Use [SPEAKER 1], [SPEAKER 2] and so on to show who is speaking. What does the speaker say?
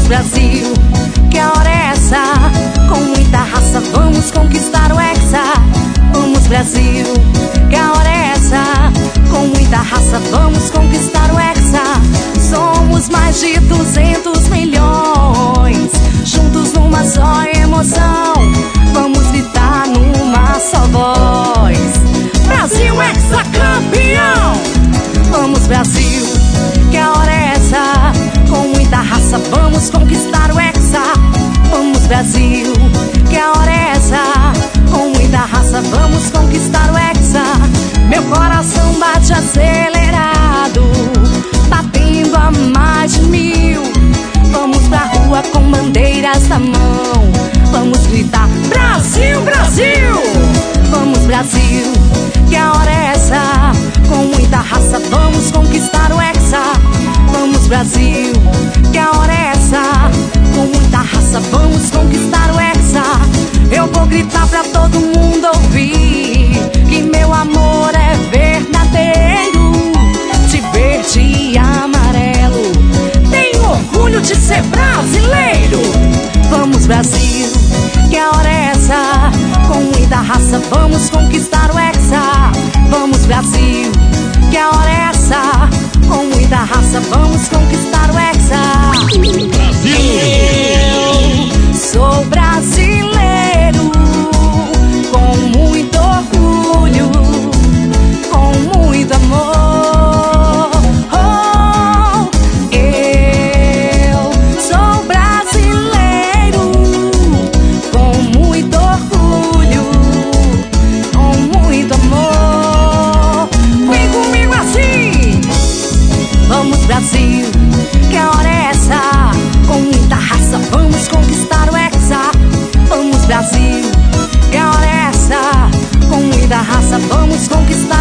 [SPEAKER 1] Brasil, que a hora é essa? Com muita raça vamos conquistar o Hexa. Vamos Brasil, que a hora é essa? Com muita raça vamos conquistar o Hexa. Somos mais de 200 milhões, juntos numa só emoção. Vamos gritar numa só voz: Brasil Hexa campeão! Vamos Brasil, que a hora é essa? Com muita raça vamos conquistar o Hexa. Vamos Brasil, que a hora é essa? Com muita raça vamos conquistar o Hexa. Meu coração bate acelerado, batendo a mais de 1000. Vamos pra rua com bandeiras na mão, vamos gritar: Brasil, Brasil! Vamos Brasil, que a hora é essa? Com muita raça vamos conquistar o Hexa. Vamos Brasil, que a hora é essa? Com muita raça vamos conquistar o Hexa. Eu vou gritar pra todo mundo ouvir que meu amor é verdadeiro, de verde e amarelo. Tenho orgulho de ser brasileiro. Vamos Brasil, que a hora é essa? Com muita raça vamos conquistar o Hexa. Vamos Brasil, que a hora é essa? Com muita raça vamos conquistar o Hexa. Eu sou brasileiro, com muito orgulho, com muito amor. Eu sou brasileiro, com muito orgulho, com muito amor. Vem comigo assim! Vamos Brasil, que a hora é essa? Com muita raça vamos conquistar o Hexa. Vamos Brasil, que a hora é essa? Com muita raça vamos conquistar